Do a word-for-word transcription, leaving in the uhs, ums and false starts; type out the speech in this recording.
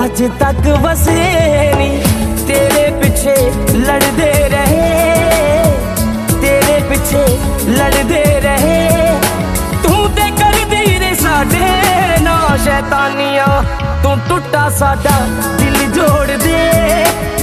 अज तक वसे नहीं, तेरे पिछे लड़दे रहे, तेरे पिछे लड़दे रहे। तू ते कर दी रे साडे ना शैतानियां, तू टुटा साडा दिल जोड़ दे।